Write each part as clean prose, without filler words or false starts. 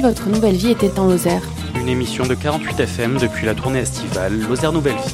votre nouvelle vie était en Lozère. Une émission de 48 FM depuis la tournée estivale Lozère Nouvelle Vie.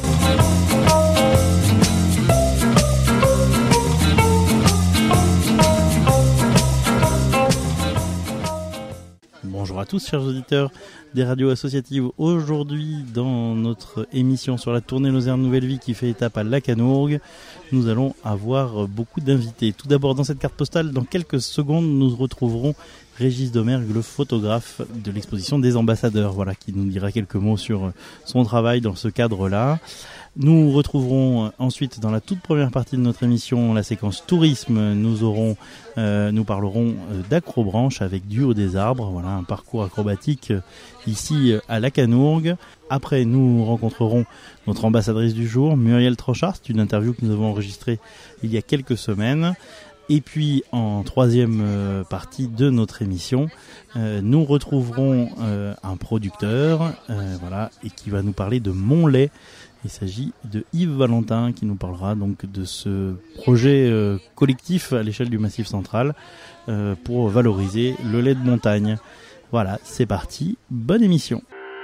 Bonjour à tous, chers auditeurs des radios associatives. Aujourd'hui, dans notre émission sur la tournée Lozère Nouvelle Vie qui fait étape à Lacanourgue, nous allons avoir beaucoup d'invités. Tout d'abord, dans cette carte postale, dans quelques secondes, nous retrouverons Régis Domergue, le photographe de l'exposition des ambassadeurs, qui nous dira quelques mots sur son travail dans ce cadre-là. Nous retrouverons ensuite dans la toute première partie de notre émission la séquence tourisme. Nous parlerons d'acrobranche avec du haut des arbres, un parcours acrobatique ici à Lacanourgue. Après, nous rencontrerons notre ambassadrice du jour, Muriel Trochard. C'est une interview que nous avons enregistrée il y a quelques semaines. Et puis en troisième partie de notre émission, nous retrouverons un producteur et qui va nous parler de Montlait. Il s'agit de Yves Valentin qui nous parlera donc de ce projet collectif à l'échelle du Massif Central pour valoriser le lait de montagne. Voilà, c'est parti, bonne émission.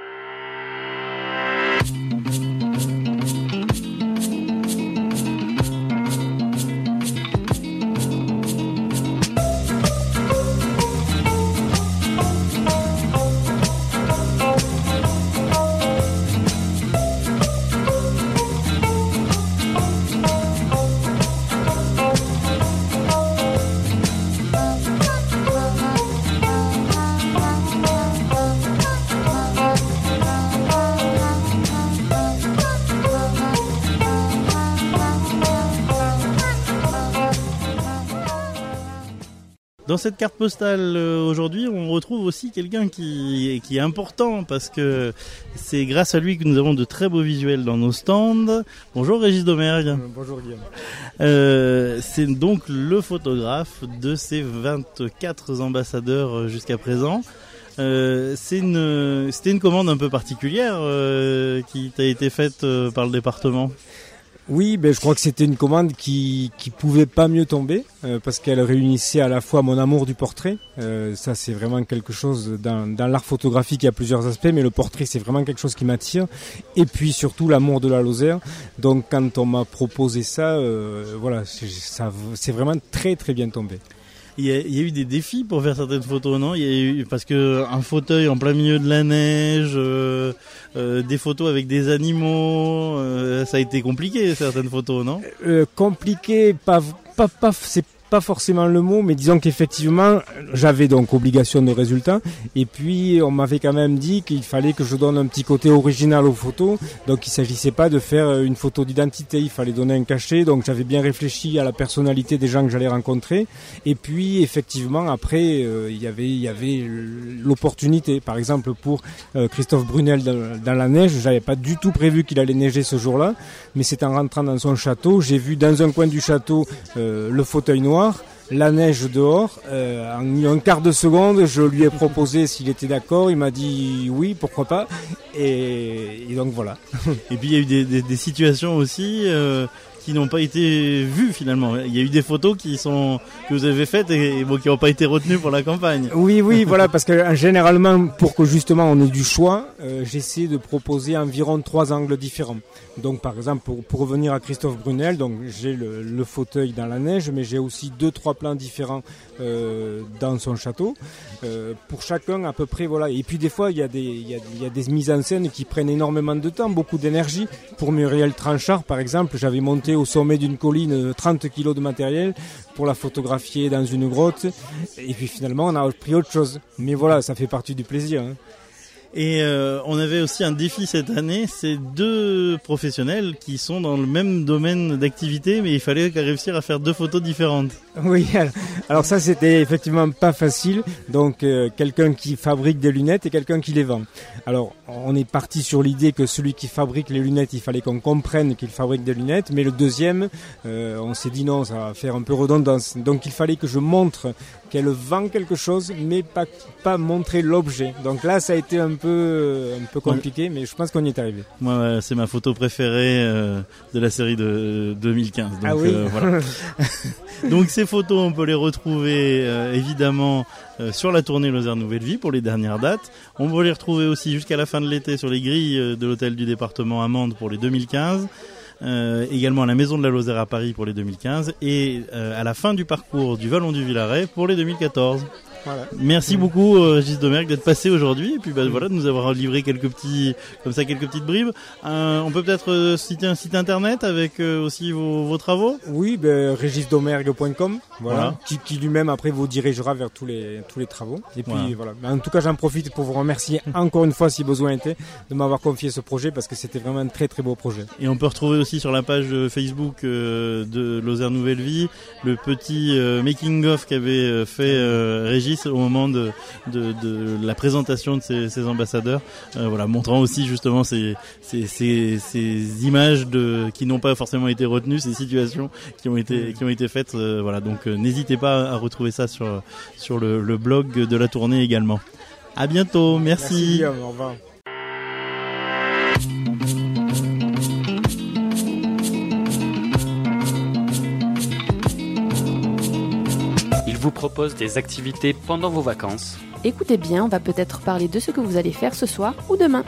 Dans cette carte postale aujourd'hui, on retrouve aussi quelqu'un qui est important parce que c'est grâce à lui que nous avons de très beaux visuels dans nos stands. Bonjour Régis Domergue. Bonjour Guillaume. C'est donc le photographe de ces 24 ambassadeurs jusqu'à présent. C'était une commande un peu particulière qui t'a été faite par le département. Oui, je crois que c'était une commande qui pouvait pas mieux tomber parce qu'elle réunissait à la fois mon amour du portrait. Ça, c'est vraiment quelque chose dans l'art photographique, il y a plusieurs aspects, mais le portrait, c'est vraiment quelque chose qui m'attire. Et puis surtout l'amour de la Lozère. Donc, quand on m'a proposé ça, c'est vraiment très très bien tombé. Il y a eu des défis pour faire certaines photos, non ? Parce que un fauteuil en plein milieu de la neige, des photos avec des animaux, ça a été compliqué certaines photos, non ? Compliqué, c'est pas forcément le mot, mais disons qu'effectivement, j'avais donc obligation de résultat. Et puis, on m'avait quand même dit qu'il fallait que je donne un petit côté original aux photos. Donc, il s'agissait pas de faire une photo d'identité, il fallait donner un cachet. Donc, j'avais bien réfléchi à la personnalité des gens que j'allais rencontrer. Et puis, effectivement, après, il y avait l'opportunité. Par exemple, pour Christophe Brunel dans la neige, j'avais pas du tout prévu qu'il allait neiger ce jour-là. Mais c'est en rentrant dans son château, j'ai vu dans un coin du château le fauteuil noir, la neige dehors, en un quart de seconde, je lui ai proposé s'il était d'accord, il m'a dit oui, pourquoi pas, et donc voilà. Et puis il y a eu des situations aussi qui n'ont pas été vues finalement. Il y a eu des photos que vous avez faites et qui n'ont pas été retenues pour la campagne. Oui, voilà, parce que généralement, pour que justement on ait du choix, j'essaie de proposer environ 3 angles différents. Donc par exemple, pour revenir à Christophe Brunel, donc j'ai le fauteuil dans la neige, mais j'ai aussi 2-3 plans différents dans son château. Pour chacun à peu près, voilà. Et puis des fois, il y a des mises en scène qui prennent énormément de temps, beaucoup d'énergie. Pour Muriel Trochard, par exemple, j'avais monté au sommet d'une colline 30 kilos de matériel pour la photographier dans une grotte. Et puis finalement, on a pris autre chose. Mais voilà, ça fait partie du plaisir, hein. Et on avait aussi un défi cette année, c'est 2 professionnels qui sont dans le même domaine d'activité, mais il fallait réussir à faire 2 photos différentes. Oui, alors ça c'était effectivement pas facile, donc quelqu'un qui fabrique des lunettes et quelqu'un qui les vend. Alors on est parti sur l'idée que celui qui fabrique les lunettes, il fallait qu'on comprenne qu'il fabrique des lunettes, mais le deuxième, on s'est dit non, ça va faire un peu redondance, donc il fallait que je montre qu'elle vend quelque chose, mais pas montrer l'objet. Donc là, ça a été un peu compliqué, mais je pense qu'on y est arrivé. Moi, c'est ma photo préférée de la série de 2015. Donc, ah oui. Voilà. Donc ces photos, on peut les retrouver évidemment sur la tournée Lozère Nouvelle Vie pour les dernières dates. On peut les retrouver aussi jusqu'à la fin de l'été sur les grilles de l'hôtel du département à Mende pour les 2015. Également à la Maison de la Lozère à Paris pour les 2015 et à la fin du parcours du Vallon du Villaret pour les 2014. Voilà. Merci beaucoup Régis Domergue d'être passé aujourd'hui et puis voilà de nous avoir livré quelques petites bribes. On peut peut-être citer un site internet avec aussi vos travaux. Oui, regisdomergue.com, voilà. Qui lui-même après vous dirigera vers tous les travaux. Et puis voilà. En tout cas, j'en profite pour vous remercier encore une fois si besoin était de m'avoir confié ce projet parce que c'était vraiment un très très beau projet. Et on peut retrouver aussi sur la page Facebook de Lozère Nouvelle Vie le petit making of qu'avait fait Régis au moment de la présentation de ces ambassadeurs, montrant aussi justement ces images qui n'ont pas forcément été retenues, ces situations qui ont été faites. Donc n'hésitez pas à retrouver ça sur le blog de la tournée également. À bientôt, merci. Merci Guillaume, au revoir. Vous propose des activités pendant vos vacances. Écoutez bien, on va peut-être parler de ce que vous allez faire ce soir ou demain.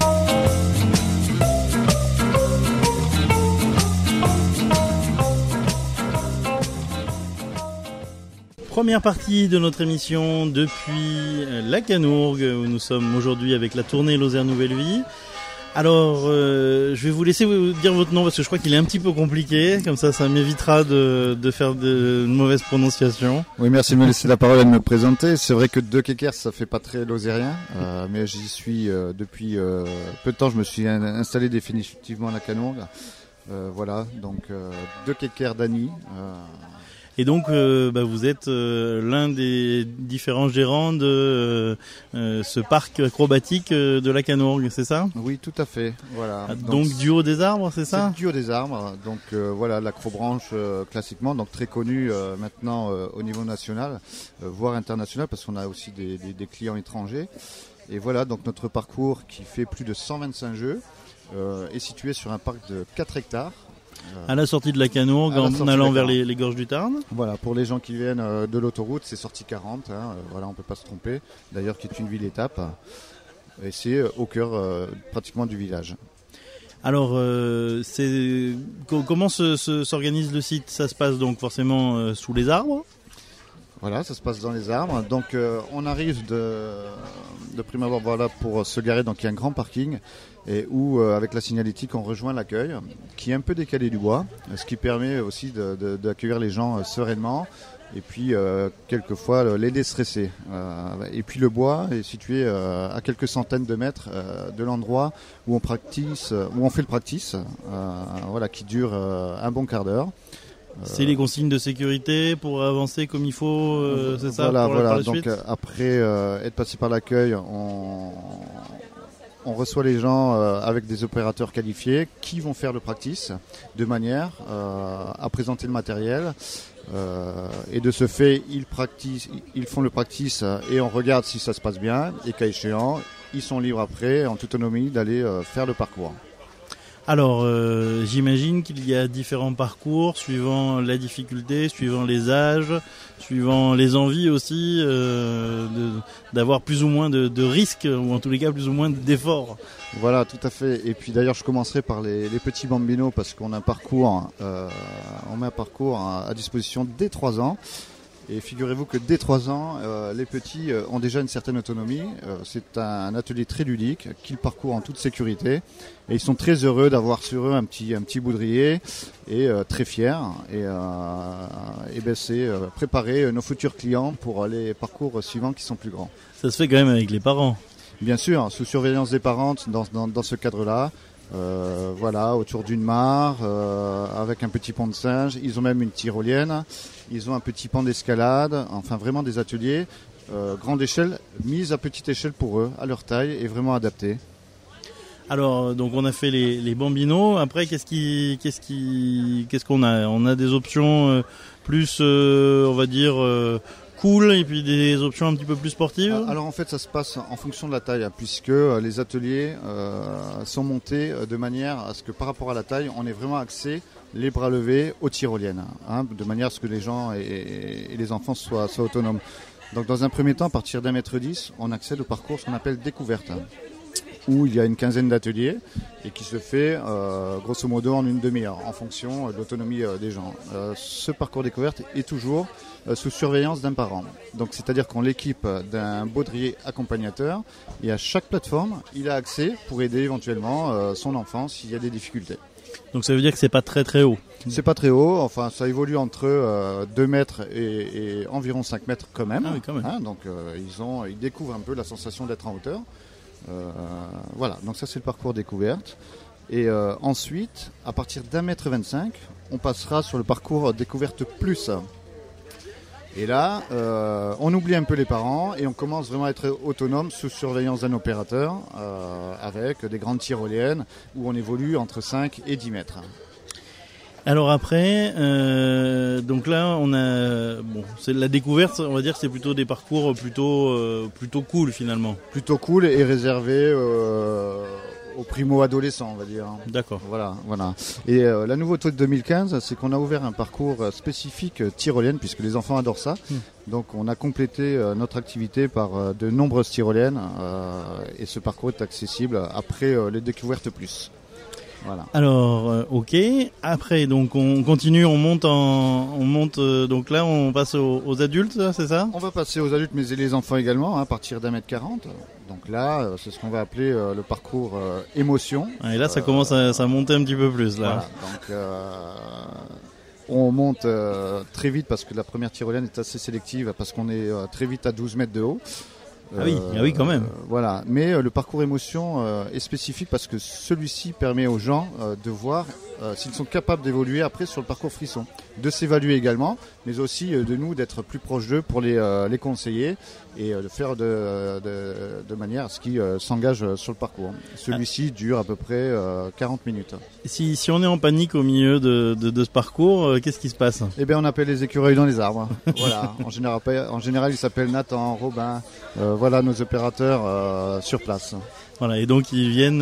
Première partie de notre émission depuis la Canourgue où nous sommes aujourd'hui avec la tournée Lozère Nouvelle Vie. Alors, je vais vous laisser vous dire votre nom parce que je crois qu'il est un petit peu compliqué. Comme ça m'évitera de faire de mauvaises prononciations. Oui, merci de me laisser la parole et de me présenter. C'est vrai que De Kékers, ça fait pas très lozérien, mais j'y suis depuis peu de temps. Je me suis installé définitivement à la Canourgue. Donc De Kékers Dany. Et donc, vous êtes l'un des différents gérants de ce parc acrobatique de la Canourgue, c'est ça ? Oui, tout à fait. Voilà. Donc du haut des arbres, c'est ça ? C'est du haut des arbres. Donc l'acrobranche classiquement, donc très connue maintenant au niveau national, voire international, parce qu'on a aussi des clients étrangers. Et voilà, donc notre parcours qui fait plus de 125 jeux est situé sur un parc de 4 hectares. À la sortie de la Canourgue, en allant vers les gorges du Tarn. Voilà, pour les gens qui viennent de l'autoroute, c'est sortie 40, on peut pas se tromper. D'ailleurs, qui est une ville-étape. Et c'est au cœur pratiquement du village. Alors, comment s'organise le site ? Ça se passe donc forcément sous les arbres ? Voilà, ça se passe dans les arbres. Donc on arrive de prime abord pour se garer. Donc il y a un grand parking et où avec la signalétique on rejoint l'accueil qui est un peu décalé du bois, ce qui permet aussi d'accueillir les gens sereinement et puis quelquefois les déstresser. Et puis le bois est situé à quelques centaines de mètres de l'endroit où on fait le practice, qui dure un bon quart d'heure. C'est les consignes de sécurité pour avancer comme il faut, c'est ça ? Voilà. Donc après être passé par l'accueil, on reçoit les gens avec des opérateurs qualifiés qui vont faire le practice de manière à présenter le matériel. Et de ce fait, ils font le practice et on regarde si ça se passe bien. Et cas échéant, ils sont libres après, en toute autonomie, d'aller faire le parcours. Alors, j'imagine qu'il y a différents parcours suivant la difficulté, suivant les âges, suivant les envies aussi, d'avoir plus ou moins de risques, ou en tous les cas plus ou moins d'efforts. Voilà, tout à fait. Et puis d'ailleurs, je commencerai par les petits bambinos parce qu'on a un parcours, on met un parcours à disposition dès 3 ans. Et figurez-vous que dès 3 ans, les petits ont déjà une certaine autonomie. C'est un atelier très ludique qu'ils parcourent en toute sécurité. Et ils sont très heureux d'avoir sur eux un petit boudrier et très fiers. Et c'est préparer nos futurs clients pour les parcours suivants qui sont plus grands. Ça se fait quand même avec les parents. Bien sûr, sous surveillance des parents dans ce cadre-là. Autour d'une mare, avec un petit pont de singe. Ils ont même une tyrolienne. Ils ont un petit pan d'escalade. Enfin, vraiment des ateliers grande échelle, mis à petite échelle pour eux, à leur taille et vraiment adaptés. Alors, donc on a fait les bambinos. Après, qu'est-ce qu'on a ? On a des options plus, on va dire, cool et puis des options un petit peu plus sportives? Alors en fait ça se passe en fonction de la taille, puisque les ateliers sont montés de manière à ce que par rapport à la taille, on ait vraiment accès les bras levés aux tyroliennes, de manière à ce que les gens et les enfants soient autonomes. Donc dans un premier temps, à partir d'1,10 m, on accède au parcours ce qu'on appelle découverte, où il y a une quinzaine d'ateliers et qui se fait grosso modo en une demi-heure en fonction de l'autonomie des gens. Ce parcours découverte est toujours sous surveillance d'un parent. Donc c'est-à-dire qu'on l'équipe d'un baudrier accompagnateur et à chaque plateforme, il a accès pour aider éventuellement son enfant s'il y a des difficultés. Donc ça veut dire que c'est pas très très haut? C'est pas très haut, enfin ça évolue entre 2 mètres et environ 5 mètres quand même. Ah oui, quand même. Donc ils découvrent un peu la sensation d'être en hauteur. Voilà, donc ça c'est le parcours découverte. Et ensuite, à partir d'1,25 m, on passera sur le parcours découverte plus. Et là, on oublie un peu les parents et on commence vraiment à être autonome sous surveillance d'un opérateur avec des grandes tyroliennes où on évolue entre 5 et 10 mètres. Alors après, donc là on a, c'est la découverte, on va dire que c'est plutôt des parcours plutôt cool finalement. Plutôt cool et réservé aux primo-adolescents, on va dire. D'accord. Voilà. Et la nouveauté de 2015, c'est qu'on a ouvert un parcours spécifique tyrolienne, puisque les enfants adorent ça. Donc on a complété notre activité par de nombreuses tyroliennes et ce parcours est accessible après les découvertes plus. Voilà. Alors, ok. Après, donc on continue, on monte. Donc là, on passe aux adultes, c'est ça? On va passer aux adultes, mais les enfants également, à partir d'1,40 m. Donc là, c'est ce qu'on va appeler le parcours émotion. Et là, ça commence à monter un petit peu plus là. Voilà. Donc on monte très vite parce que la première tyrolienne est assez sélective, parce qu'on est très vite à 12 mètres de haut. Ah oui, quand même. Voilà, mais le parcours émotion est spécifique parce que celui-ci permet aux gens de voir s'ils sont capables d'évoluer après sur le parcours frisson, de s'évaluer également, mais aussi de nous d'être plus proches d'eux pour les conseiller et de faire de manière à ce qu'ils s'engagent sur le parcours. Celui-ci dure à peu près 40 minutes. Si on est en panique au milieu de ce parcours, qu'est-ce qui se passe? Eh bien, on appelle les écureuils dans les arbres. Voilà. En général, ils s'appellent Nathan, Robin. Voilà nos opérateurs sur place. Voilà, et donc ils viennent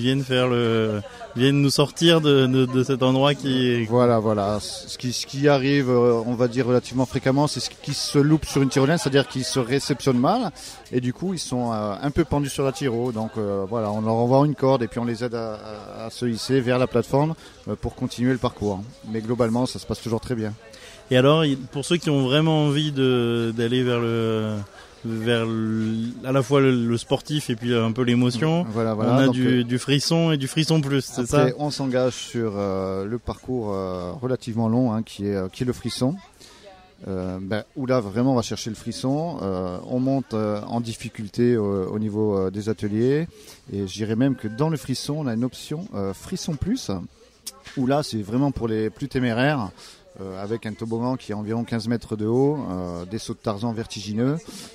nous sortir de cet endroit qui est... Voilà. Ce qui arrive, on va dire relativement fréquemment, c'est ce qui se loupe sur une tyrolienne, c'est-à-dire qu'ils se réceptionnent mal, et du coup ils sont un peu pendus sur la tyro. Donc voilà, on leur envoie une corde et puis on les aide à se hisser vers la plateforme pour continuer le parcours. Mais globalement, ça se passe toujours très bien. Et alors, pour ceux qui ont vraiment envie d'aller vers à la fois le sportif et puis un peu l'émotion, voilà. On a donc, du frisson et du frisson plus, c'est ça? Après, on s'engage sur le parcours relativement long, qui est le frisson. Où là vraiment on va chercher le frisson. On monte en difficulté au niveau des ateliers, et je dirais même que dans le frisson on a une option frisson plus, où là c'est vraiment pour les plus téméraires. Avec un toboggan qui est environ 15 mètres de haut, des sauts de Tarzan vertigineux.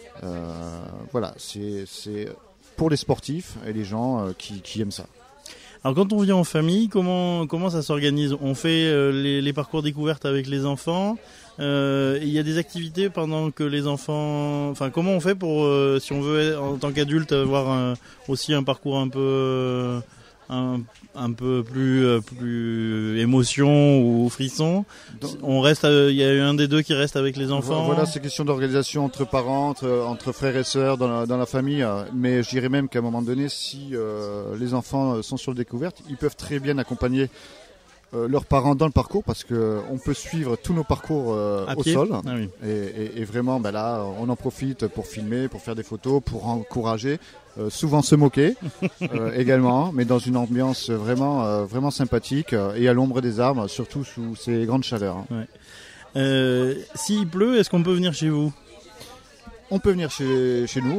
Voilà, c'est pour les sportifs et les gens qui aiment ça. Alors quand on vient en famille, comment ça s'organise? On fait les parcours découvertes avec les enfants. Il y a des activités pendant que les enfants... Enfin, comment on fait pour, si on veut en tant qu'adulte avoir aussi un parcours un peu... un peu plus émotion ou frisson. On reste, il y a un des deux qui reste avec les enfants. Voilà, c'est question d'organisation entre parents, entre frères et sœurs dans la famille. Mais je dirais même qu'à un moment donné, si les enfants sont sur le découverte, ils peuvent très bien accompagner leurs parents dans le parcours, parce que on peut suivre tous nos parcours au sol. Ah oui. Et vraiment, là, on en profite pour filmer, pour faire des photos, pour encourager. Souvent se moquer également, mais dans une ambiance vraiment sympathique et à l'ombre des arbres, surtout sous ces grandes chaleurs. Ouais. S'il pleut, est-ce qu'on peut venir chez vous? On peut venir chez nous.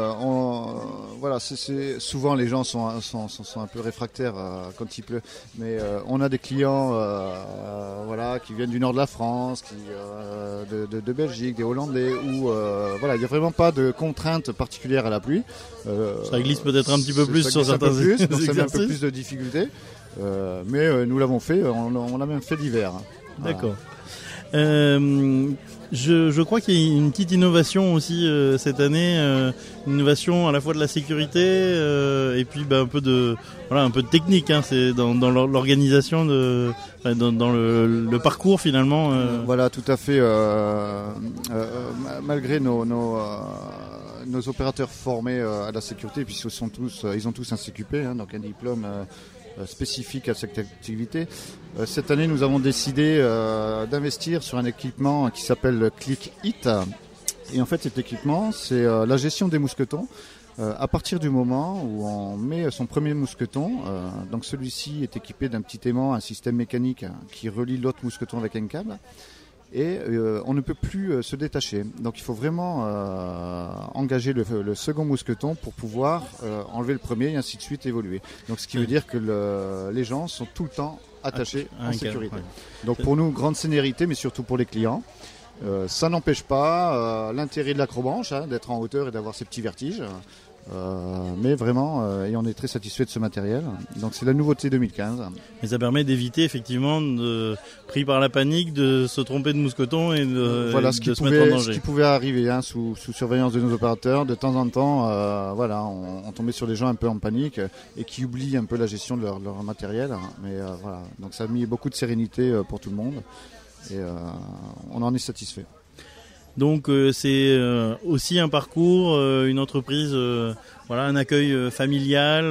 Voilà, c'est souvent les gens sont un peu réfractaires quand il pleut, mais on a des clients qui viennent du nord de la France, de Belgique, des Hollandais, où il n'y a vraiment pas de contrainte particulière à la pluie. Ça glisse peut-être un petit peu plus sur certains exercices. Ça met un peu plus de difficultés, mais nous l'avons fait. On l'a même fait l'hiver. D'accord. Je crois qu'il y a une petite innovation aussi cette année, une innovation à la fois de la sécurité et puis un peu de technique. Hein, c'est dans l'organisation dans le parcours finalement. Voilà, tout à fait. Malgré nos opérateurs formés à la sécurité, puisqu'ils ils ont tous un CQP, hein, donc un diplôme spécifique à cette activité. Cette année, nous avons décidé d'investir sur un équipement qui s'appelle ClickHit. Et en fait, cet équipement, c'est la gestion des mousquetons. À partir du moment où on met son premier mousqueton, donc celui-ci est équipé d'un petit aimant, un système mécanique qui relie l'autre mousqueton avec un câble. Et on ne peut plus se détacher. Donc il faut vraiment engager le second mousqueton pour pouvoir enlever le premier et ainsi de suite évoluer. Donc ce qui veut dire que les gens sont tout le temps attachés en sécurité. Ouais. Donc pour nous, grande sénérité, mais surtout pour les clients. Ça n'empêche pas l'intérêt de l'acrobranche, hein, d'être en hauteur et d'avoir ces petits vertiges. Mais vraiment, et on est très satisfait de ce matériel. Donc c'est la nouveauté 2015. Et ça permet d'éviter effectivement, pris par la panique, de se tromper de mousqueton et de se mettre en danger. Ce qui pouvait arriver hein, sous surveillance de nos opérateurs, de temps en temps, on tombait sur des gens un peu en panique et qui oublient un peu la gestion de leur matériel. Mais voilà, donc ça a mis beaucoup de sérénité pour tout le monde et on en est satisfait. Donc c'est aussi un parcours, une entreprise, un accueil familial,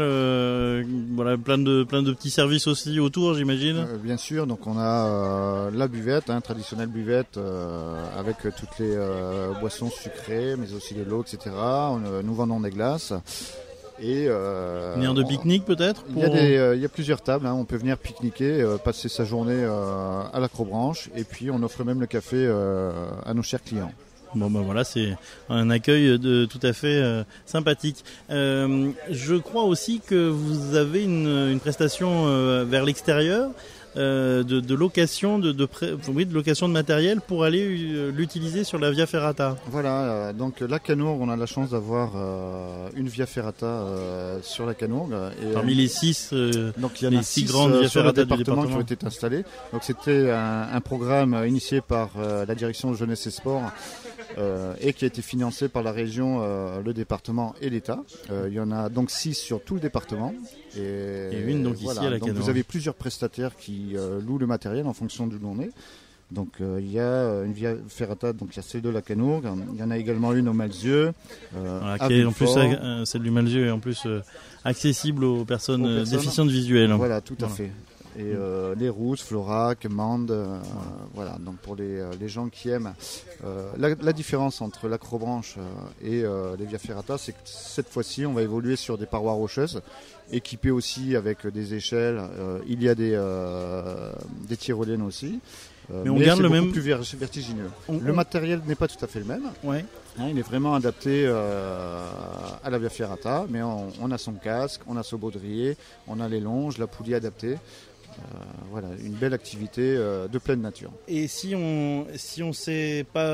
plein de petits services aussi autour, j'imagine. Bien sûr, donc on a la buvette, traditionnelle buvette avec toutes les boissons sucrées, mais aussi les lots, etc. Nous vendons des glaces. Et une aire de pique-nique peut-être il y a plusieurs tables, hein, on peut venir pique-niquer, passer sa journée à l'acrobranche et puis on offre même le café à nos chers clients. Bon voilà, c'est un accueil tout à fait sympathique. Je crois aussi que vous avez une prestation vers l'extérieur. De location de location de matériel pour aller l'utiliser sur la Via Ferrata. Voilà, donc la Canourgue, on a la chance d'avoir une Via Ferrata sur la Canourgue. Parmi les 6 donc il y en a 6 grandes Via Ferrata du département qui ont été installées. Donc c'était un programme initié par la direction de jeunesse et sport et qui a été financé par la région, le département et l'État. Il y en a donc 6 sur tout le département. Et une donc ici à la Canourgue. Vous avez plusieurs prestataires qui louent le matériel en fonction d'où l'on est. Donc il y a une Via Ferrata, donc il y a celle de la Canourgue, il y en a également une au Malzieu. Qui est en plus celle du Malzieu est en plus accessible aux personnes déficientes visuelles. Voilà, tout à fait. Et les Rousses, Florac, Mende, voilà. Donc pour les gens qui aiment, la différence entre l'acrobranche et les Via Ferrata, c'est que cette fois-ci, on va évoluer sur des parois rocheuses, équipées aussi avec des échelles. Il y a des tyroliennes aussi. Mais on garde le même plus vertigineux. Le matériel n'est pas tout à fait le même. Ouais. Il est vraiment adapté à la Via Ferrata, mais on a son casque, on a son baudrier, on a les longes, la poulie adaptée. Voilà, une belle activité de pleine nature. Et si on sait pas,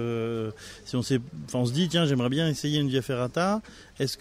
on se dit tiens j'aimerais bien essayer une Via Ferrata, est-ce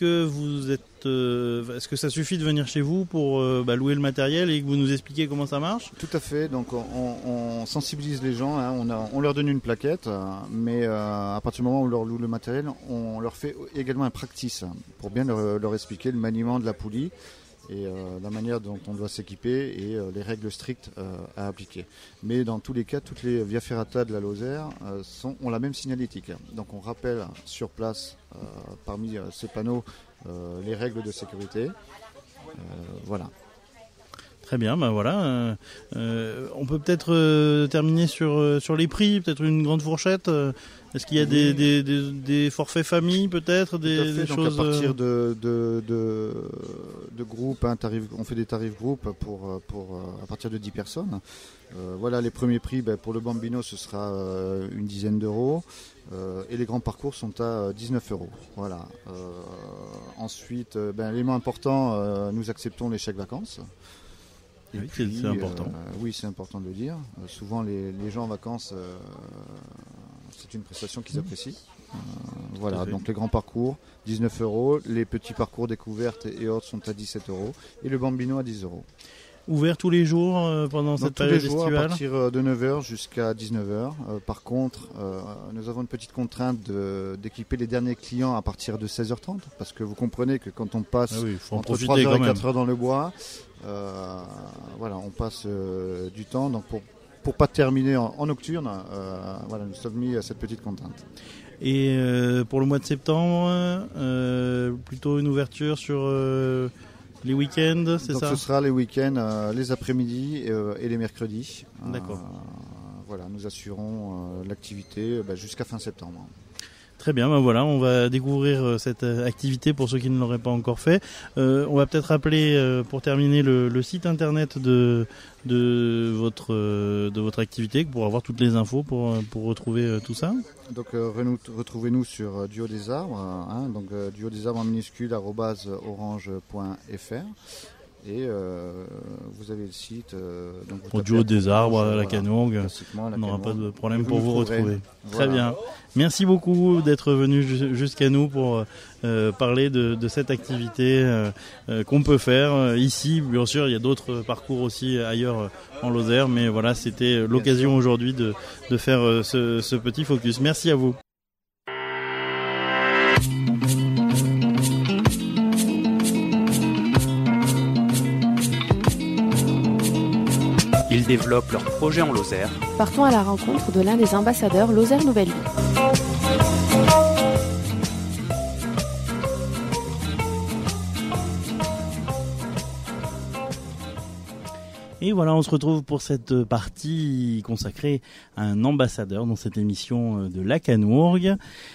que ça suffit de venir chez vous pour louer le matériel et que vous nous expliquez comment ça marche ? Tout à fait. Donc on sensibilise les gens, hein, on leur donne une plaquette, mais à partir du moment où on leur loue le matériel, on leur fait également un practice pour bien leur expliquer le maniement de la poulie. Et la manière dont on doit s'équiper et les règles strictes à appliquer. Mais dans tous les cas, toutes les Via Ferrata de la Lozère ont la même signalétique. Donc on rappelle sur place, parmi ces panneaux, les règles de sécurité. Voilà. Très bien, voilà. On peut peut-être terminer sur les prix, peut-être une grande fourchette. Est-ce qu'il y a des forfaits famille peut-être, des donc choses à partir de groupes, on fait des tarifs groupes pour à partir de 10 personnes. Voilà, les premiers prix, pour le Bambino ce sera une dizaine d'euros et les grands parcours sont à 19 euros. Voilà. Ensuite, l'élément important, nous acceptons les chèques vacances. Et oui, puis, c'est important. Oui, c'est important de le dire. Souvent, les gens en vacances, c'est une prestation qu'ils apprécient. Voilà, donc les grands parcours, 19 euros. Les petits parcours découvertes et autres sont à 17 euros. Et le Bambino à 10 euros. Ouvert tous les jours pendant Donc, cette tous les période jours estivale. à partir de 9h jusqu'à 19h. Par contre, nous avons une petite contrainte d'équiper les derniers clients à partir de 16h30 parce que vous comprenez que quand on passe Ah oui, faut en entre profiter 3h quand et même. 4h dans le bois, voilà, on passe du temps. Donc pour pas terminer en nocturne, voilà, nous sommes mis à cette petite contrainte. Et pour le mois de septembre, plutôt une ouverture sur les week-ends, c'est Donc ça? ce sera les week-ends, les après-midi et les mercredis. D'accord. Voilà, nous assurons l'activité jusqu'à fin septembre. Très bien, voilà, on va découvrir cette activité pour ceux qui ne l'auraient pas encore fait. On va peut-être rappeler, pour terminer, le site internet de votre activité pour avoir toutes les infos pour retrouver tout ça. Donc retrouvez-nous sur Duo des Arbres, donc Duo des Arbres en minuscule @orange.fr. Et vous avez le site. Donc Au Duo des Arbres à la Canourgue, classiquement, à la on n'aura pas Canourgue. de problème Et pour vous trouverez. retrouver. Voilà. Très bien. Merci beaucoup d'être venu jusqu'à nous pour parler de cette activité qu'on peut faire ici. Bien sûr, il y a d'autres parcours aussi ailleurs en Lozère, mais voilà, c'était l'occasion aujourd'hui de faire ce petit focus. Merci à vous. Ils développent leurs projets en Lozère. Partons à la rencontre de l'un des ambassadeurs Lozère Nouvelle Vie. Et voilà, on se retrouve pour cette partie consacrée à un ambassadeur dans cette émission de la Canourgue.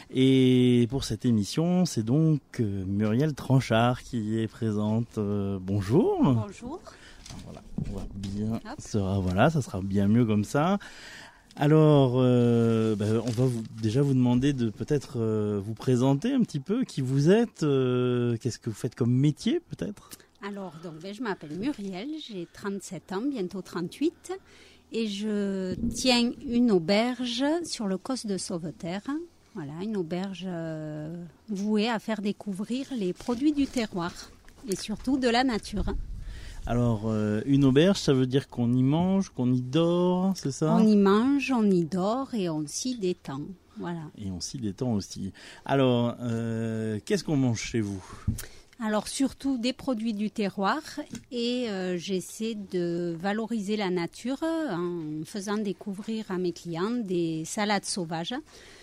Et pour cette émission, c'est donc Muriel Tranchard qui est présente. Bonjour. Bonjour. Voilà, on va bien, ça sera bien mieux comme ça. Alors, on va déjà vous demander de peut-être vous présenter un petit peu qui vous êtes, qu'est-ce que vous faites comme métier peut-être ? Alors, je m'appelle Muriel, j'ai 37 ans, bientôt 38, et je tiens une auberge sur le Causse de Sauveterre. Voilà, une auberge vouée à faire découvrir les produits du terroir et surtout de la nature. Alors, une auberge, ça veut dire qu'on y mange, qu'on y dort, c'est ça ? On y mange, on y dort et on s'y détend. Voilà. Et on s'y détend aussi. Alors, qu'est-ce qu'on mange chez vous ? Alors surtout des produits du terroir et j'essaie de valoriser la nature en faisant découvrir à mes clients des salades sauvages,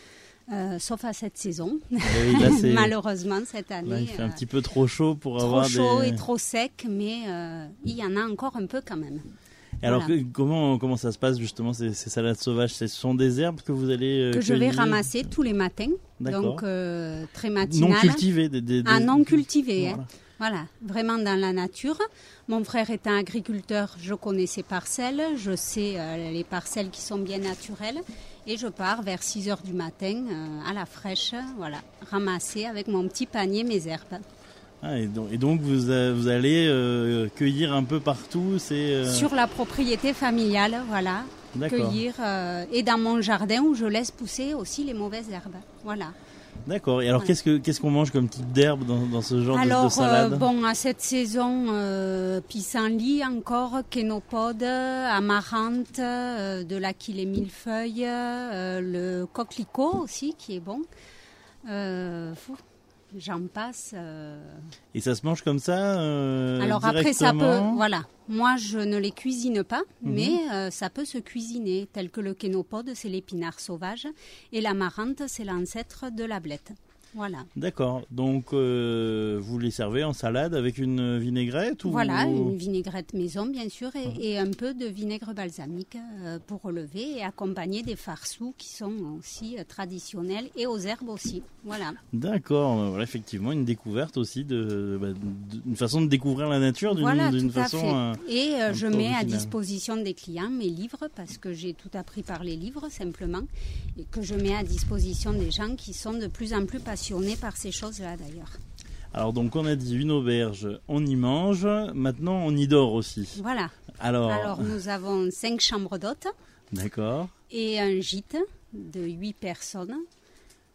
sauf à cette saison. Oui, là, malheureusement cette année. Là, il fait un petit peu trop chaud pour trop avoir chaud et trop sec, mais il y en a encore un peu quand même. Et alors, Voilà. comment ça se passe justement ces salades sauvages ? Ce sont des herbes que vous allez que je vais cueillir ramasser tous les matins, D'accord. donc très matinal. Non cultivées non cultivées, Voilà. hein. Voilà, vraiment dans la nature. Mon frère étant agriculteur, je connais ses parcelles, je sais les parcelles qui sont bien naturelles et je pars vers 6 heures du matin à la fraîche, voilà, ramasser avec mon petit panier mes herbes. Ah, et donc vous allez cueillir un peu partout, Sur la propriété familiale, voilà, D'accord. cueillir et dans mon jardin où je laisse pousser aussi les mauvaises herbes, voilà. D'accord. Et alors Voilà. qu'est-ce qu'on mange comme type d'herbe dans ce genre Alors, de salade ? à cette saison, pissenlit encore, kénopode, amarante, de l'aquil et millefeuille, le coquelicot aussi qui est bon. J'en passe. Et ça se mange comme ça Alors après, ça peut. directement Voilà. Moi, je ne les cuisine pas, mais ça peut se cuisiner, tel que le kénopode, c'est l'épinard sauvage, et l'amarante, c'est l'ancêtre de la blette. Voilà. D'accord. Donc, vous les servez en salade avec une vinaigrette ou... Voilà, une vinaigrette maison, bien sûr, et un peu de vinaigre balsamique pour relever et accompagner des farceaux qui sont aussi traditionnels et aux herbes aussi. Voilà. D'accord. Voilà, effectivement, une découverte aussi une façon de découvrir la nature d'une tout à façon... fait. Et je peu mets à originale. disposition des clients mes livres, parce que j'ai tout appris par les livres, simplement, et que je mets à disposition des gens qui sont de plus en plus passionnés par ces choses-là, d'ailleurs. Alors, donc, on a dit une auberge, on y mange. Maintenant, on y dort aussi. Voilà. Alors nous avons 5 chambres d'hôtes D'accord. et un gîte de 8 personnes.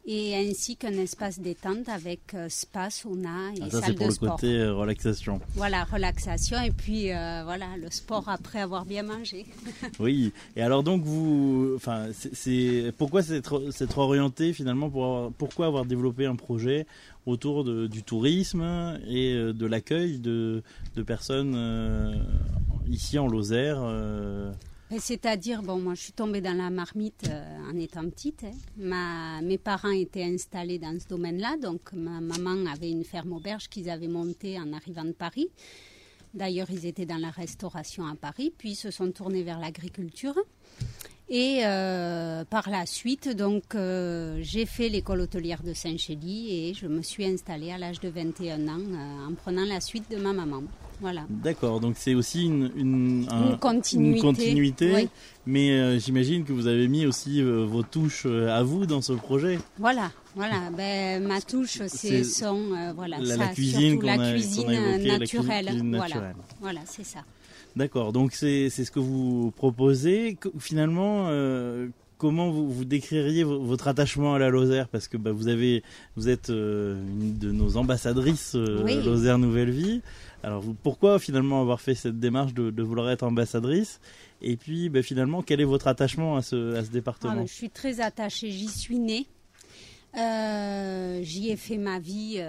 et ainsi qu'un espace détente avec spa, sauna et salle de sport. Ça, c'est pour le côté relaxation. Voilà, relaxation et puis voilà, le sport après avoir bien mangé. Oui, et alors donc pourquoi s'être orienté finalement, pourquoi avoir développé un projet autour du tourisme et de l'accueil de personnes ici en Lozère C'est-à-dire, moi je suis tombée dans la marmite en étant petite. Mes parents étaient installés dans ce domaine-là, donc ma maman avait une ferme auberge qu'ils avaient montée en arrivant de Paris. D'ailleurs, ils étaient dans la restauration à Paris, puis ils se sont tournés vers l'agriculture. Et par la suite, donc, j'ai fait l'école hôtelière de Saint-Chély et je me suis installée à l'âge de 21 ans en prenant la suite de ma maman. Voilà. D'accord, donc c'est aussi une continuité, oui. Mais j'imagine que vous avez mis aussi vos touches à vous dans ce projet. Voilà. Ma touche, c'est la cuisine naturelle. Voilà, c'est ça. D'accord, donc c'est ce que vous proposez. Finalement, comment vous décririez votre attachement à la Lozère ? Parce que vous êtes une de nos ambassadrices Lozère Nouvelle Vie. Alors pourquoi finalement avoir fait cette démarche de vouloir être ambassadrice ? Et puis finalement, quel est votre attachement à ce département ? Je suis très attachée, j'y suis née. J'y ai fait ma vie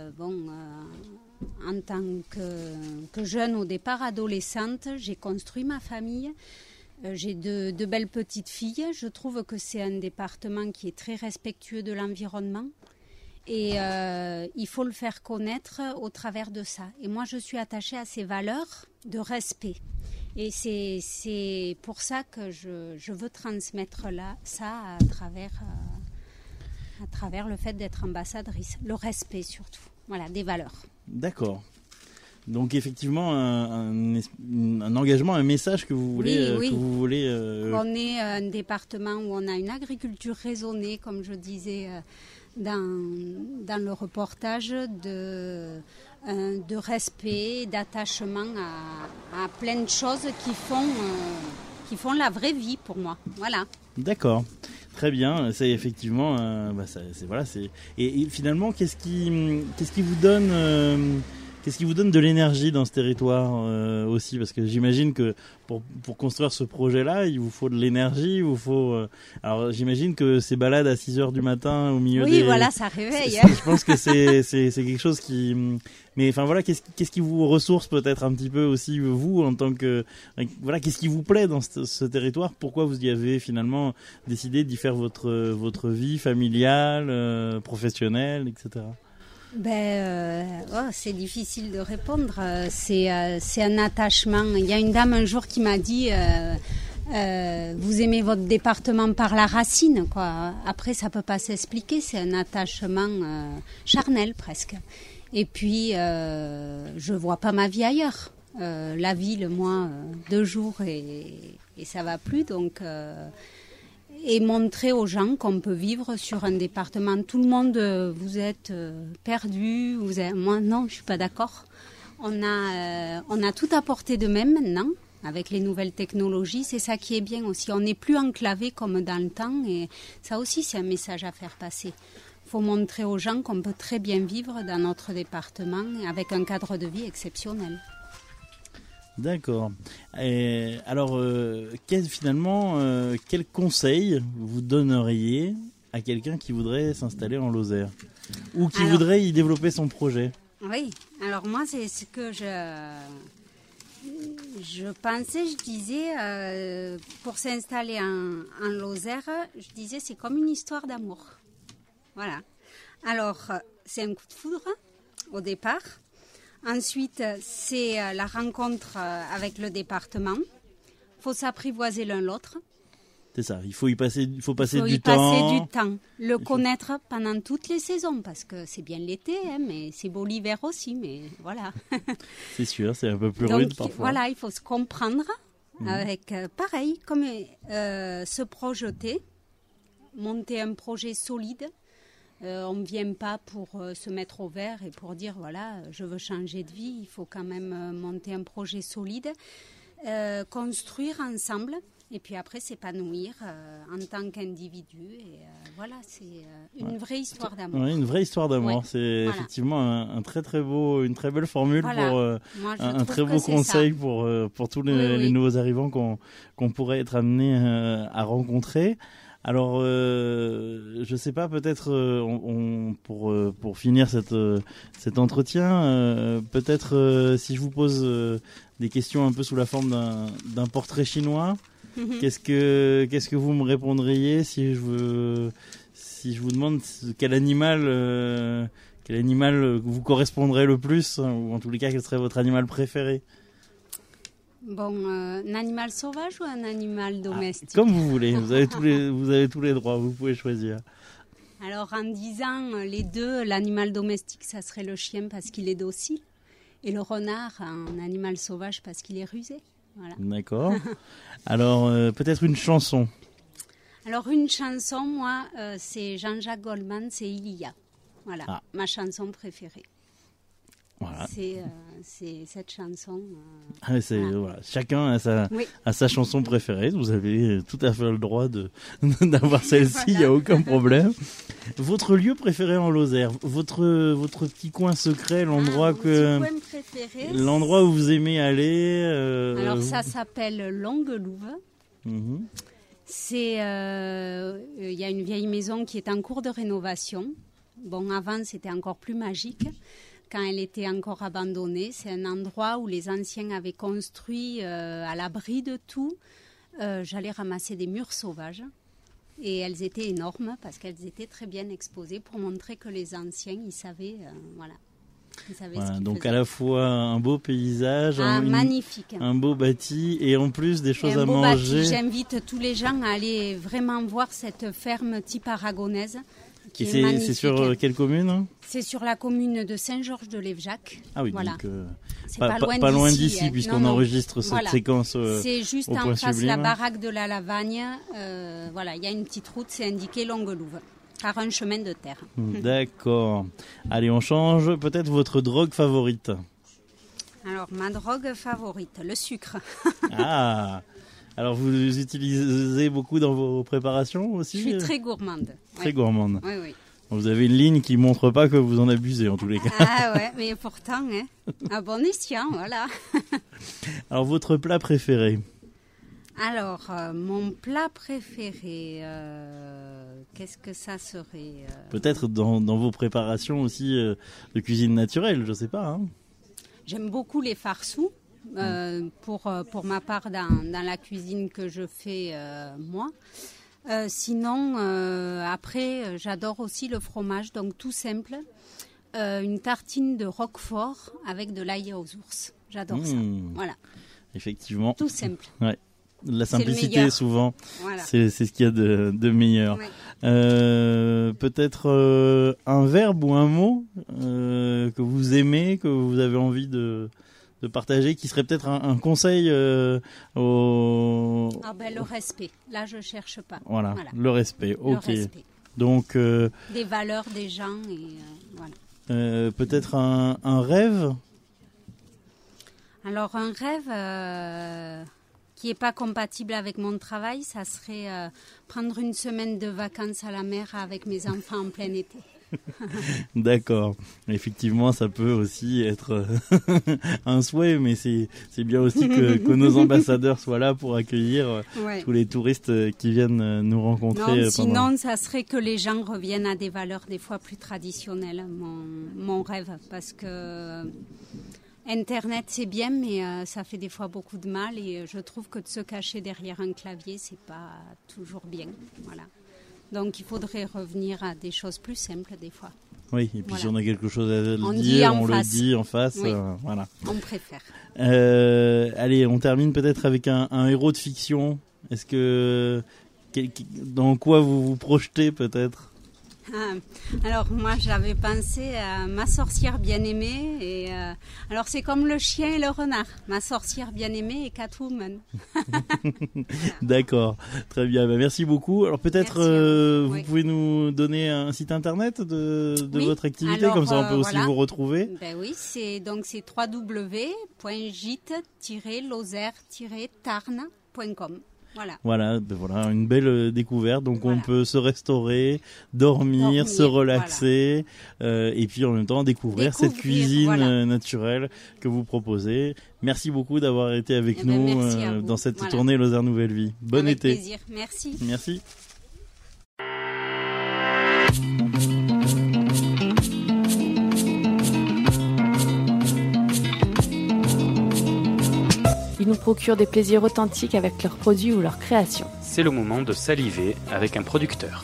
en tant que jeune, au départ adolescente. J'ai construit ma famille. J'ai de belles petites filles. Je trouve que c'est un département qui est très respectueux de l'environnement. Et il faut le faire connaître au travers de ça. Et moi, je suis attachée à ces valeurs de respect. Et c'est pour ça que je veux transmettre ça à travers le fait d'être ambassadrice. Le respect surtout. Voilà, des valeurs. D'accord. Donc effectivement, un engagement, un message que vous voulez... Oui. Que vous voulez On est un département où on a une agriculture raisonnée, comme je disais dans le reportage, de respect, d'attachement à plein de choses qui font la vraie vie pour moi. Voilà. D'accord. Très bien. C'est effectivement... Et finalement, qu'est-ce qui vous donne... Qu'est-ce qui vous donne de l'énergie dans ce territoire aussi ? Parce que j'imagine que pour construire ce projet-là, il vous faut de l'énergie, alors j'imagine que ces balades à 6h du matin au milieu des... Oui, voilà, ça réveille. Je pense que c'est quelque chose qui... Mais enfin voilà, qu'est-ce qui vous ressource peut-être un petit peu aussi, vous, en tant que... Voilà, qu'est-ce qui vous plaît dans ce territoire ? Pourquoi vous y avez finalement décidé d'y faire votre vie familiale, professionnelle, etc. C'est difficile de répondre. C'est un attachement. Il y a une dame un jour qui m'a dit vous aimez votre département par la racine, quoi. Après, ça peut pas s'expliquer. C'est un attachement charnel presque. Et puis, je vois pas ma vie ailleurs. La ville, moi, 2 jours et ça va plus. Donc et montrer aux gens qu'on peut vivre sur un département. Tout le monde, vous êtes perdu, moi non, je suis pas d'accord. On a tout à portée de main maintenant, avec les nouvelles technologies, c'est ça qui est bien aussi. On n'est plus enclavé comme dans le temps, et ça aussi c'est un message à faire passer. Il faut montrer aux gens qu'on peut très bien vivre dans notre département, avec un cadre de vie exceptionnel. D'accord. Et alors, quel conseil vous donneriez à quelqu'un qui voudrait s'installer en Lozère ou qui voudrait y développer son projet ? Oui, alors moi, c'est ce que je pensais, je disais, pour s'installer en Lozère, je disais, c'est comme une histoire d'amour. Voilà. Alors, c'est un coup de foudre au départ. Ensuite, c'est la rencontre avec le département. Il faut s'apprivoiser l'un l'autre. C'est ça, il faut passer du temps. Le connaître pendant toutes les saisons, parce que c'est bien l'été, mais c'est beau l'hiver aussi, mais voilà. C'est sûr, c'est un peu plus rude parfois. Voilà, il faut se comprendre avec, pareil, comme se projeter, monter un projet solide. On ne vient pas pour se mettre au vert et pour dire, voilà, je veux changer de vie. Il faut quand même monter un projet solide, construire ensemble Et puis après, s'épanouir en tant qu'individu. Et voilà, c'est une vraie histoire d'amour. Oui, une vraie histoire d'amour. Ouais. C'est effectivement un très très beau, une très belle formule pour Moi, un très beau conseil pour tous les nouveaux arrivants qu'on pourrait être amené à rencontrer. Alors, je sais pas, peut-être pour finir cet entretien, peut-être si je vous pose des questions un peu sous la forme d'un portrait chinois, qu'est-ce que vous me répondriez si je vous demande quel animal vous correspondrait le plus, ou en tous les cas quel serait votre animal préféré? Bon, un animal sauvage ou un animal domestique? Comme vous voulez, vous avez tous les droits, vous pouvez choisir. Alors en disant les deux, l'animal domestique, ça serait le chien parce qu'il est docile, et le renard, un animal sauvage parce qu'il est rusé. Voilà. D'accord. Alors peut-être une chanson. Alors une chanson, moi, c'est Jean-Jacques Goldman, c'est Ilia. Voilà, ma chanson préférée. Voilà. C'est cette chanson. Voilà. Chacun a sa chanson préférée. Vous avez tout à fait le droit d'avoir celle-ci, il n'y a aucun problème. Votre lieu préféré en Lozère, votre petit coin secret, l'endroit l'endroit où vous aimez aller. Alors ça s'appelle Longue-Louve. Il y a une vieille maison qui est en cours de rénovation. Bon, avant c'était encore plus magique. Quand elle était encore abandonnée, c'est un endroit où les anciens avaient construit à l'abri de tout. J'allais ramasser des mûres sauvages et elles étaient énormes parce qu'elles étaient très bien exposées pour montrer que les anciens, ils savaient, ils savaient ce qu'ils donc faisaient. à la fois un beau paysage, magnifique, un beau bâti et en plus des choses à manger. Bâti. J'invite tous les gens à aller vraiment voir cette ferme type aragonaise. C'est sur quelle commune? C'est sur la commune de Saint-Georges-de-Lévejac. Ah oui, voilà. donc c'est pas loin d'ici puisqu'on enregistre cette séquence c'est juste au en Point face de Sublime. la baraque de la Lavagne. Voilà, il y a une petite route, c'est indiqué Longue-Louve, par un chemin de terre. D'accord. Allez, on change. Peut-être votre drogue favorite? Alors, ma drogue favorite, le sucre. Ah. Alors, vous utilisez beaucoup dans vos préparations aussi? Je suis très gourmande. Très gourmande. Oui, oui. Vous avez une ligne qui montre pas que vous en abusez en tous les cas. Ah ouais, mais pourtant, à bon escient, voilà. Alors, votre plat préféré? Alors, mon plat préféré, qu'est-ce que ça serait Peut-être dans vos préparations aussi de cuisine naturelle, je sais pas. Hein. J'aime beaucoup les farsous. Pour ma part dans la cuisine que je fais moi. Sinon, après, j'adore aussi le fromage, donc tout simple. Une tartine de roquefort avec de l'ail aux ours. J'adore ça. Voilà. Effectivement. Tout simple. Ouais. La simplicité, souvent, voilà. c'est ce qu'il y a de meilleur. Ouais. Peut-être un verbe ou un mot que vous aimez, que vous avez envie de partager, qui serait peut-être un conseil le respect. Là, je cherche pas. Voilà. Le respect. Ok. Le respect. Donc des valeurs des gens et voilà. Peut-être un rêve. Alors un rêve qui n'est pas compatible avec mon travail, ça serait prendre une semaine de vacances à la mer avec mes enfants en plein été. D'accord. Effectivement, ça peut aussi être un souhait, mais c'est bien aussi que nos ambassadeurs soient là pour accueillir tous les touristes qui viennent nous rencontrer. Non, sinon, ça serait que les gens reviennent à des valeurs des fois plus traditionnelles, mon rêve, parce que Internet, c'est bien, mais ça fait des fois beaucoup de mal, et je trouve que de se cacher derrière un clavier, c'est pas toujours bien. Voilà. Donc il faudrait revenir à des choses plus simples des fois. Oui, et puis si on a quelque chose à on dire, on le dit en face. Oui. Voilà. On préfère. Allez, on termine peut-être avec un héros de fiction. Est-ce que dans quoi vous vous projetez peut-être? Alors moi j'avais pensé à ma sorcière bien-aimée et alors c'est comme le chien et le renard, ma sorcière bien-aimée et Catwoman. D'accord, très bien, merci beaucoup. Alors peut-être vous pouvez nous donner un site internet de votre activité, alors, comme ça on peut aussi vous retrouver. Ben oui, c'est www.gite-lozère-tarn.com. Voilà, une belle découverte. Donc Voilà. on peut se restaurer, dormir, se relaxer, et puis en même temps découvrir cette cuisine naturelle que vous proposez. Merci beaucoup d'avoir été avec nous dans cette tournée Lozère Nouvelle Vie. Bon Avec été. Plaisir. Merci. Merci. Ils nous procurent des plaisirs authentiques avec leurs produits ou leurs créations. C'est le moment de saliver avec un producteur.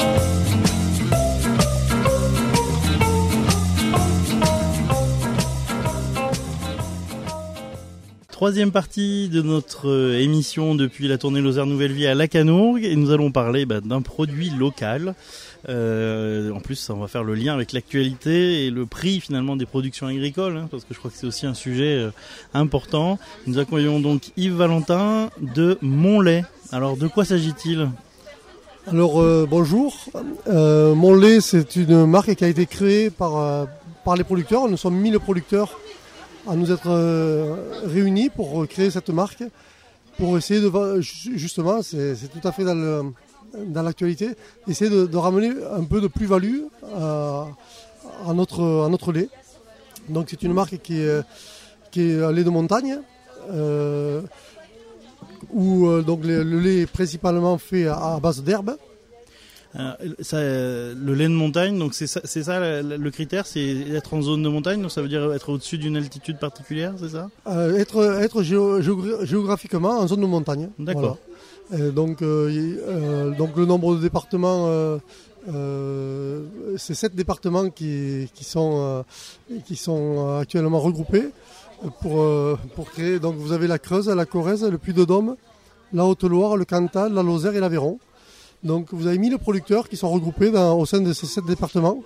Troisième partie de notre émission depuis la tournée Lozère Nouvelle Vie à Lacanourgue, et nous allons parler d'un produit local. En plus, on va faire le lien avec l'actualité et le prix finalement des productions agricoles, parce que je crois que c'est aussi un sujet important. Nous accueillons donc Yves Valentin de Montlait. Alors, de quoi s'agit-il ? Alors bonjour, Montlait, c'est une marque qui a été créée par les producteurs. Nous sommes 1000 producteurs à nous être réunis pour créer cette marque, pour essayer de, justement, c'est tout à fait dans l'actualité, essayer de ramener un peu de plus-value à notre lait. Donc c'est une marque qui est un lait de montagne, où donc le lait est principalement fait à base d'herbe. Le lait de montagne, donc c'est ça le critère, c'est être en zone de montagne, donc ça veut dire être au-dessus d'une altitude particulière, c'est ça ? Être géographiquement en zone de montagne. D'accord. Voilà. Donc le nombre de départements, c'est 7 départements qui sont actuellement regroupés pour créer. Donc vous avez la Creuse, la Corrèze, le Puy-de-Dôme, la Haute-Loire, le Cantal, la Lozère et l'Aveyron. Donc vous avez 1000 producteurs qui sont regroupés au sein de ces 7 départements,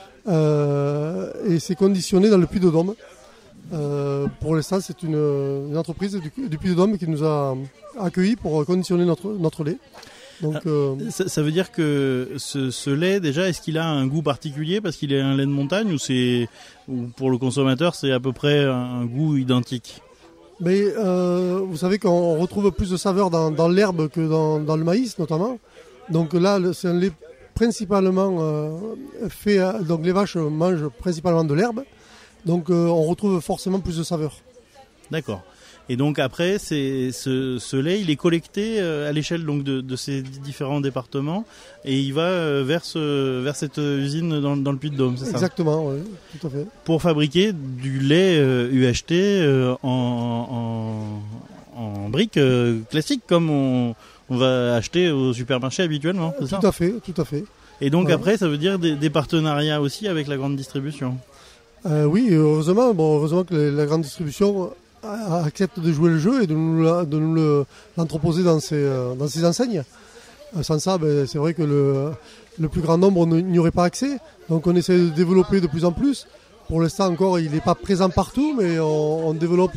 et c'est conditionné dans le Puy-de-Dôme. Pour l'instant, c'est une entreprise du Puy-de-Dôme qui nous a accueillis pour conditionner notre lait. Donc, ça veut dire que ce lait, déjà, est-ce qu'il a un goût particulier parce qu'il est un lait de montagne, ou pour le consommateur c'est à peu près un goût identique ? Mais vous savez qu'on retrouve plus de saveur dans l'herbe que dans le maïs notamment. Donc là, c'est un lait principalement fait. Donc les vaches mangent principalement de l'herbe. Donc on retrouve forcément plus de saveur. D'accord. Et donc après, ce lait, il est collecté à l'échelle donc de ces différents départements, et il va vers cette usine dans le Puy-de-Dôme, c'est ça ? Exactement, oui, tout à fait. Pour fabriquer du lait UHT en briques classiques, comme on va acheter au supermarché habituellement, c'est ça ? Tout à fait. Et donc après, ça veut dire des partenariats aussi avec la grande distribution ? Oui, heureusement que la grande distribution accepte de jouer le jeu et de nous l'entreposer dans ses enseignes. Sans ça, c'est vrai que le plus grand nombre n'y aurait pas accès. Donc on essaie de développer de plus en plus. Pour l'instant encore, il n'est pas présent partout, mais on développe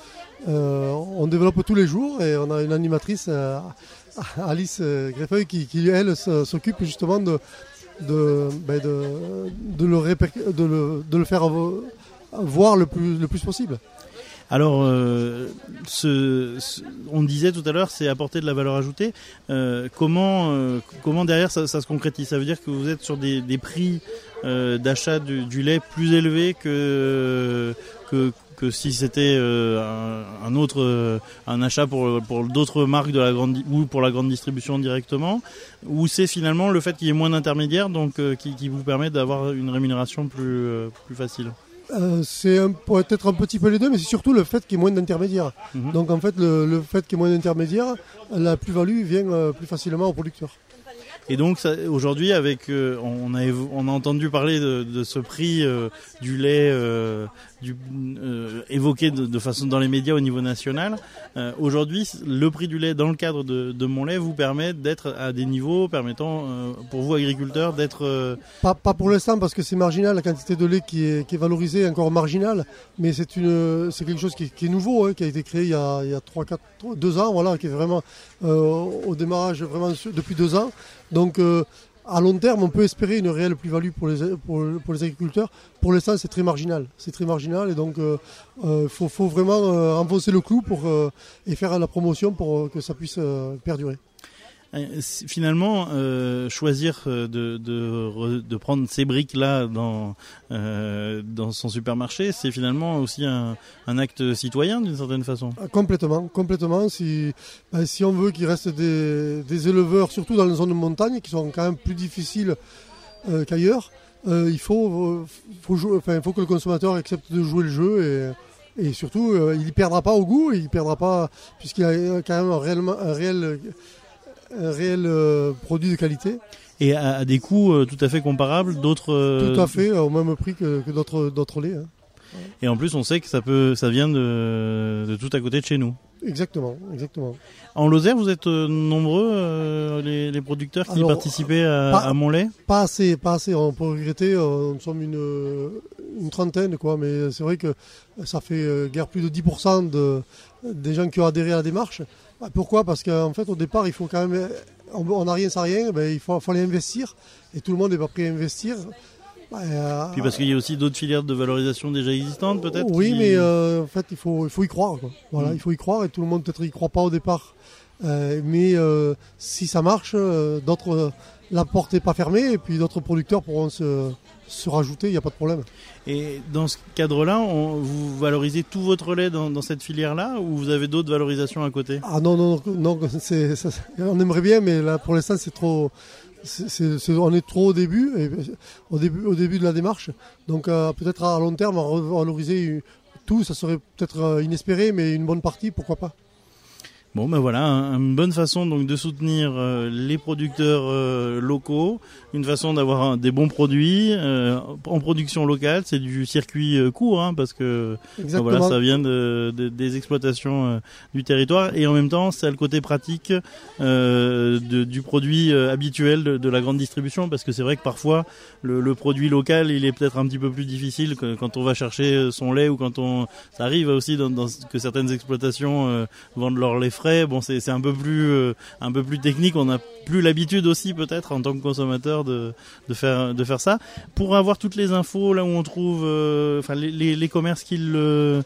tous les jours, et on a une animatrice, Alice Greffeuil, qui elle s'occupe justement de le faire voir le plus possible. Alors, on disait tout à l'heure, c'est apporter de la valeur ajoutée. Comment derrière ça se concrétise ? Ça veut dire que vous êtes sur des prix d'achat du lait plus élevés que si c'était un achat pour d'autres marques de la grande ou pour la grande distribution directement, ou c'est finalement le fait qu'il y ait moins d'intermédiaires, donc qui vous permet d'avoir une rémunération plus facile. C'est peut-être un petit peu les deux, mais c'est surtout le fait qu'il y ait moins d'intermédiaires. Mmh. Donc en fait, le fait qu'il y ait moins d'intermédiaires, la plus-value vient plus facilement aux producteurs. Et donc aujourd'hui, on a entendu parler de ce prix du lait évoqué de façon dans les médias au niveau national. Aujourd'hui, le prix du lait dans le cadre de Montlait vous permet d'être à des niveaux permettant pour vous agriculteurs d'être... Pas pour l'instant, parce que c'est marginal, la quantité de lait qui est valorisée est encore marginale, mais c'est quelque chose qui est nouveau, qui a été créé il y a 2 ans, voilà, qui est vraiment au démarrage vraiment depuis 2 ans. Donc à long terme, on peut espérer une réelle plus-value pour les agriculteurs. Pour l'instant, c'est très marginal. Et donc, faut vraiment enfoncer le clou et faire la promotion pour que ça puisse perdurer. Finalement, choisir de prendre ces briques-là dans son supermarché, c'est finalement aussi un acte citoyen d'une certaine façon. Complètement. Si on veut qu'il reste des éleveurs, surtout dans les zones de montagne, qui sont quand même plus difficiles qu'ailleurs, il faut que le consommateur accepte de jouer le jeu et surtout, il ne perdra pas au goût, puisqu'il a quand même un réel produit de qualité. Et à des coûts tout à fait comparables d'autres... Tout à fait, au même prix que d'autres laits. Hein. Et en plus, on sait que ça vient de tout à côté de chez nous. Exactement. En Lozère, vous êtes nombreux, les producteurs qui participaient à Montlait ? Pas assez. On peut regretter, nous sommes une trentaine, quoi. Mais c'est vrai que ça fait guère plus de 10% des gens qui ont adhéré à la démarche. Pourquoi ? Parce qu'en fait, au départ, il faut quand même... On n'a rien sans rien, il faut aller investir. Et tout le monde n'est pas prêt à investir. Puis parce qu'il y a aussi d'autres filières de valorisation déjà existantes, peut-être. Oui, mais en fait, il faut y croire, quoi. Voilà, il faut y croire et tout le monde peut-être y croit pas au départ. Mais si ça marche, la porte n'est pas fermée et puis d'autres producteurs pourront se rajouter, il n'y a pas de problème. Et dans ce cadre-là, vous valorisez tout votre lait dans cette filière-là ou vous avez d'autres valorisations à côté ? Ah non, on aimerait bien, mais là pour l'instant c'est trop... on est trop au début de la démarche. Donc peut-être à long terme, valoriser tout, ça serait peut-être inespéré, mais une bonne partie, pourquoi pas. Bon, ben voilà, une bonne façon donc de soutenir les producteurs locaux, une façon d'avoir des bons produits en production locale. C'est du circuit court, hein, parce que voilà, ça vient des exploitations du territoire, et en même temps, c'est le côté pratique du produit habituel de la grande distribution, parce que c'est vrai que parfois le produit local, il est peut-être un petit peu plus difficile quand on va chercher son lait ou ça arrive aussi que certaines exploitations vendent leur lait frais. Bon, c'est un peu plus technique. On n'a plus l'habitude aussi peut-être en tant que consommateur de faire ça. Pour avoir toutes les infos là où on trouve, les commerces qui le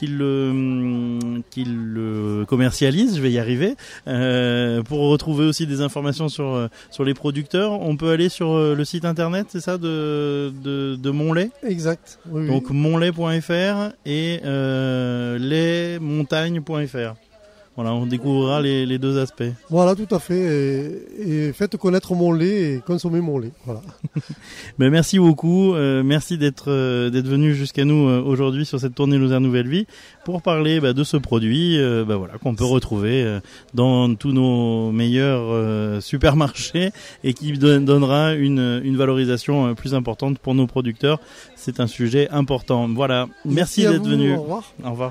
commercialisent, je vais y arriver. Pour retrouver aussi des informations sur les producteurs, on peut aller sur le site internet, c'est ça, de Montlait. Exact. Oui, donc montlait.fr et laitmontagne.fr. Voilà, on découvrira les deux aspects. Voilà, tout à fait. Et faites connaître mon lait et consommez mon lait. Voilà. Ben, merci beaucoup. Merci d'être venu jusqu'à nous aujourd'hui sur cette tournée Lozère Nouvelle Vie pour parler de ce produit qu'on peut retrouver dans tous nos meilleurs supermarchés et qui donnera une valorisation plus importante pour nos producteurs. C'est un sujet important. Voilà. Merci d'être venu. Au revoir. Au revoir.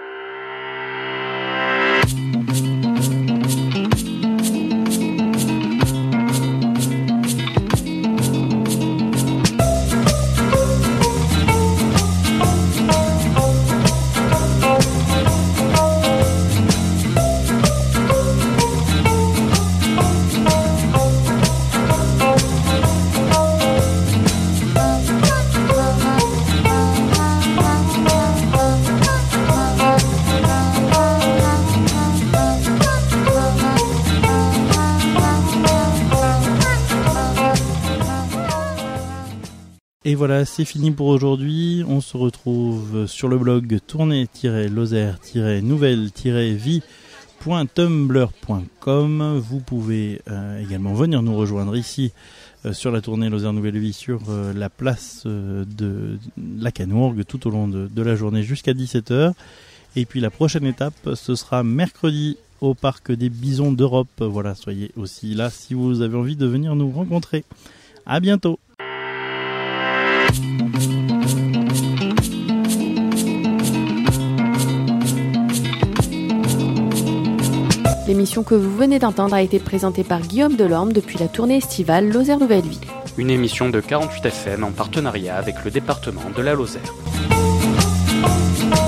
Et voilà, c'est fini pour aujourd'hui. On se retrouve sur le blog tournée-lozère-vie.tumblr.com. Vous pouvez également venir nous rejoindre ici sur la tournée Lozère Nouvelle Vie sur la place de la Canourgue tout au long de la journée jusqu'à 17h. Et puis la prochaine étape, ce sera mercredi au Parc des Bisons d'Europe. Voilà, soyez aussi là si vous avez envie de venir nous rencontrer. À bientôt. L'émission que vous venez d'entendre a été présentée par Guillaume Delorme depuis la tournée estivale Lozère Nouvelle Vie. Une émission de 48 FM en partenariat avec le département de la Lozère.